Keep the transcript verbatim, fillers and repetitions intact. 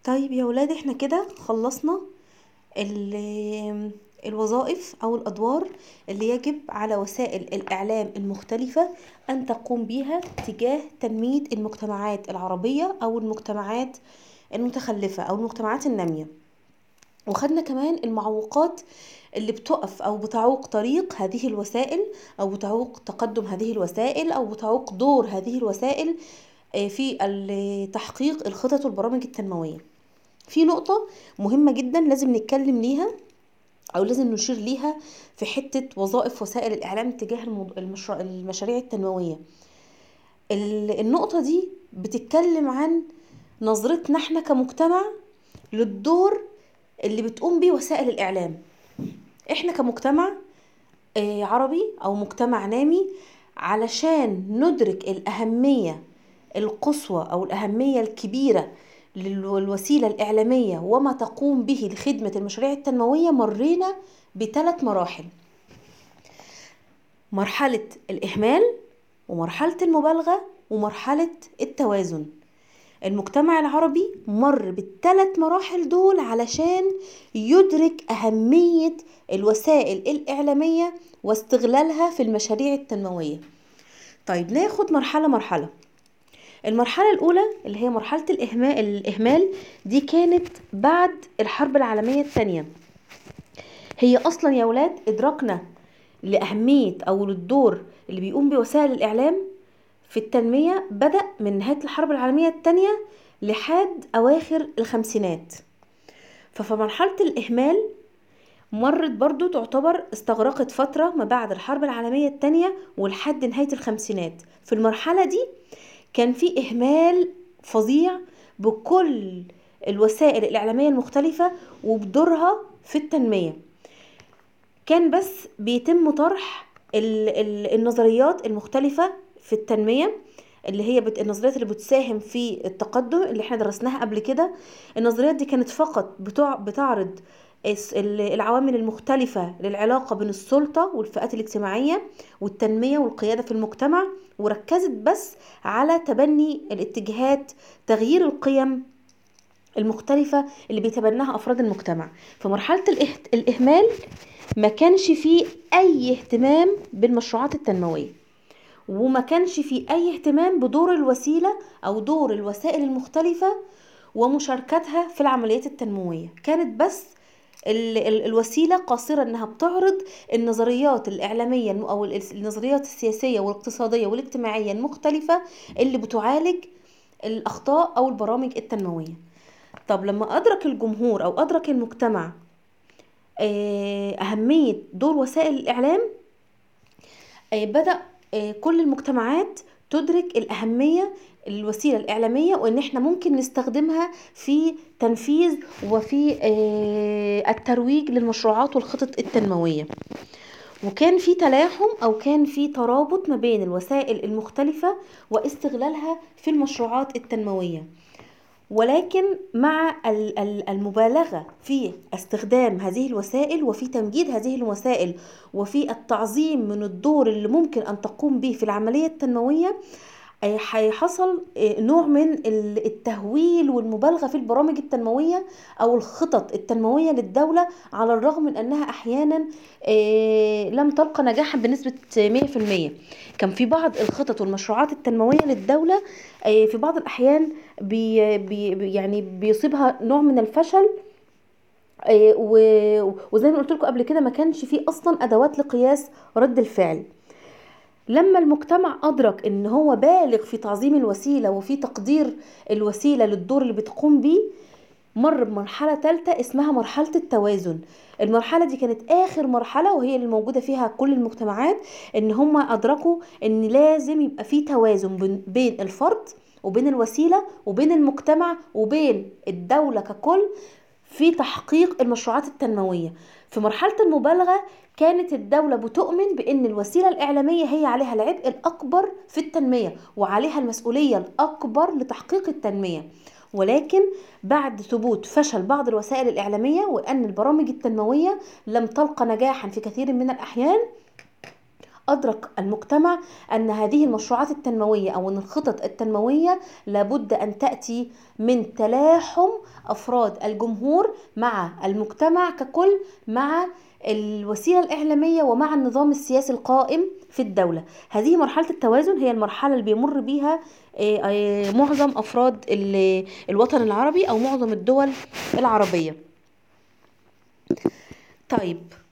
طيب يا ولاد، احنا كده خلصنا ال- الوظائف او الادوار اللي يجب على وسائل الاعلام المختلفة ان تقوم بها تجاه تنمية المجتمعات العربية او المجتمعات المتخلفة او المجتمعات النامية. وخدنا كمان المعوقات اللي بتقف او بتعوق طريق هذه الوسائل، او بتعوق تقدم هذه الوسائل، او بتعوق دور هذه الوسائل آه، في ال- تحقيق الخطط والبرامج التنموية. في نقطة مهمة جدا لازم نتكلم ليها أو لازم نشير ليها في حتة وظائف وسائل الإعلام تجاه الموضوع- المشروع المشاريع التنموية. ال- النقطة دي بتتكلم عن نظرتنا احنا كمجتمع للدور اللي بتقوم بيه وسائل الإعلام. احنا كمجتمع آه، عربي أو مجتمع نامي، علشان ندرك الأهمية القصوى أو الأهمية الكبيرة للوسيلة الإعلامية وما تقوم به لخدمة المشاريع التنموية، مرينا بثلاث مراحل: مرحلة الإهمال، ومرحلة المبالغة، ومرحلة التوازن. المجتمع العربي مر بالثلاث مراحل دول علشان يدرك أهمية الوسائل الإعلامية واستغلالها في المشاريع التنموية. طيب ناخد مرحلة مرحلة. المرحلة الأولى اللي هي مرحلة الإهمال, الإهمال دي كانت بعد الحرب العالمية الثانية. هي أصلا يا ولاد إدراكنا لأهمية أو للدور اللي بيقوم بوسائل الإعلام في التنمية بدأ من نهاية الحرب العالمية الثانية لحد أواخر الخمسينات. ففي مرحلة الإهمال مرت برضو تعتبر استغرقت فترة ما بعد الحرب العالمية الثانية ولحد نهاية الخمسينات. في المرحلة دي كان في إهمال فظيع بكل الوسائل الإعلامية المختلفة وبدورها في التنمية. كان بس بيتم طرح ال- ال- النظريات المختلفة في التنمية، اللي هي بت... النظريات اللي بتساهم في التقدم اللي احنا درسناها قبل كده. النظريات دي كانت فقط بتع... بتعرض الس- ال- العوامل المختلفة للعلاقة بين السلطة والفئات الاجتماعية والتنمية والقيادة في المجتمع، وركزت بس على تبني الاتجاهات، تغيير القيم المختلفة اللي بيتبناها أفراد المجتمع. في مرحلة الإه- الإهمال ما كانش فيه أي اهتمام بالمشروعات التنموية، وما كانش فيه أي اهتمام بدور الوسيلة أو دور الوسائل المختلفة ومشاركتها في العمليات التنموية. كانت بس ال- ال- الوسيلة قاصرة انها بتعرض النظريات الإعلامية الم- او ال- النظريات السياسية والاقتصادية والاجتماعية المختلفة اللي بتعالج الأخطاء أو البرامج التنموية. طب لما أدرك الجمهور أو أدرك المجتمع آه، أهمية دور وسائل الإعلام، آه، بدأ آه، كل المجتمعات تدرك الأهمية الوسيلة الإعلامية، وإن إحنا ممكن نستخدمها في تنفيذ وفي آه، الترويج للمشروعات والخطط التنموية. وكان في تلاحم أو كان في ترابط ما بين الوسائل المختلفة واستغلالها في المشروعات التنموية. ولكن مع ال- ال- المبالغة في استخدام هذه الوسائل وفي تمجيد هذه الوسائل وفي التعظيم من الدور اللي ممكن أن تقوم به في العملية التنموية، آه، هيحصل آه، نوع من ال- التهويل والمبالغة في البرامج التنموية أو الخطط التنموية للدولة، على الرغم من أنها أحيانا آه، لم تلقى نجاحا بنسبة مية في المية. كان في بعض الخطط والمشروعات التنموية للدولة آه، في بعض الأحيان بي بي يعني بيصيبها نوع من الفشل. آه، و- وزي ما قلت لكم قبل كده ما كانش فيه أصلا أدوات لقياس رد الفعل. لما المجتمع أدرك إن هو بالغ في تعظيم الوسيلة وفي تقدير الوسيلة للدور اللي بتقوم بيه، مر بمرحلة ثالثة اسمها مرحلة التوازن. المرحلة دي كانت آخر مرحلة وهي اللي موجودة فيها كل المجتمعات، إن هم أدركوا إن لازم يبقى في توازن بين بين الفرد وبين الوسيلة وبين المجتمع وبين الدولة ككل في تحقيق المشروعات التنموية. في مرحلة المبالغة كانت الدولة بتؤمن بأن الوسيلة الإعلامية هي عليها العبء الأكبر في التنمية وعليها المسؤولية الأكبر لتحقيق التنمية. ولكن بعد ثبوت فشل بعض الوسائل الإعلامية وأن البرامج التنموية لم تلقى نجاحا في كثير من الأحيان، أدرك المجتمع أن هذه المشروعات التنموية أو أن الخطط التنموية لابد أن تأتي من تلاحم أفراد الجمهور مع المجتمع ككل، مع الوسيلة الإعلامية، ومع النظام السياسي القائم في الدولة. هذه مرحلة التوازن هي المرحلة اللي بيمر بيها آه، آه، معظم أفراد ال- الوطن العربي أو معظم الدول العربية. طيب،